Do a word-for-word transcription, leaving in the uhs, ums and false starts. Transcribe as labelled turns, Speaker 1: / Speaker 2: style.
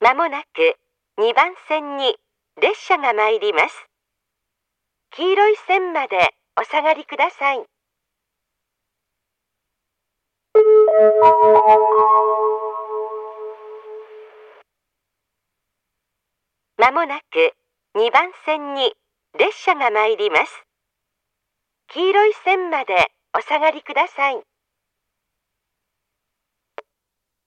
Speaker 1: まもなくにばん線に列車が参ります。黄色い線までお下がりください。まもなくにばん線に列車が参ります。黄色い線までお下がりください。